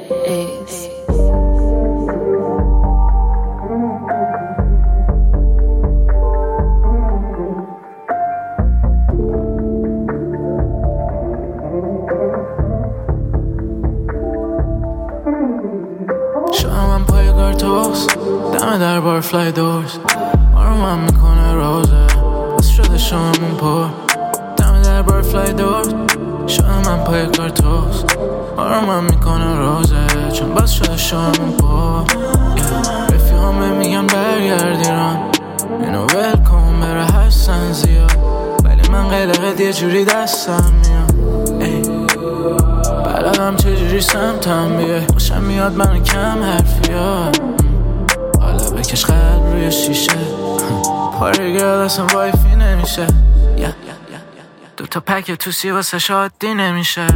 شامم پای کارتوس دم در بار فلای دورز آرومم میکنه روزه بس شده شاممون پر دم در بار فلای دورز شامم پای کارتوس آرومم میکنه روزه چون بس شده شاممون پر رفیقام میگن برگرد ایران اینو ول کن بره هستن زیاد ولی من قلقت یه جوری دستم میاد بلدم چجوری سمتم بیای خوشم میاد من کم حرفی ها حالا بکش قلب روی شیشه پاره گرد اصلا وایفی نمیشه دوتا پک توسی واسه شادی نمیشه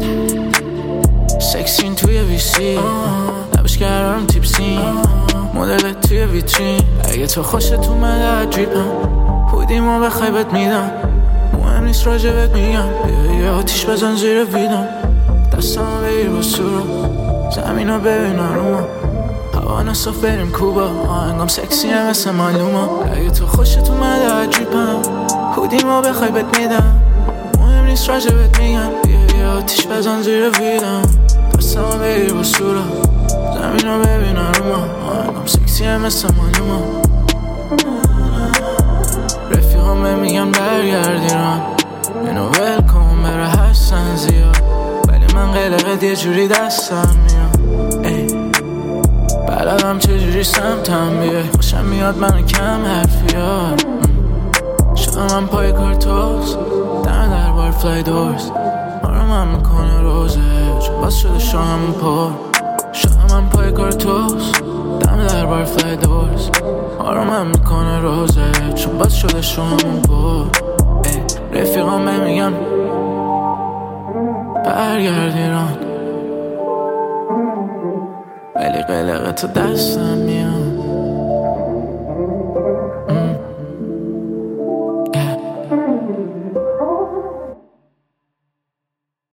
سکسین توی ویسی لبش کردم تیپسین مدل توی ویترین اگه تو خوشت اومده دریپم پودیمو بخوای بهت میدم مهم نیست راجبت میگم بیا یه آتیش بزن زیر ویدم دستمو بگیر با سورو زمینو ببین آرومو هوا نصف بریم کوبا آهنگام سکسیه مثل معلومه اگه تو خوشت اومده عجیبم پودیمو بخوای بهت میدم مهم نیست راجبت میگم بیا یه آتیش بزن زیر ویدم دستمو بگیر با سورو زمینو ببین آرومو آهنگام سکسیه مثل معلومه رفیقام میگن برگرد ایران اینو ول کن بره هستن زیاد ولی من قلقت یه جوری دستم میاد بلدم چجوری سمتم بیای خوشم میاد من کم حرفی ها شامم پای کارتوس دم در بار فلای دورز آرومم میکنه روزه چون باز شده شامم پر شامم پای کارتوس دم در بار فلای دورز آرومم میکنه روزه چون باز شده شامم پر رفیقام میگن برگرد ایران ولی قلقه تو دستم میاد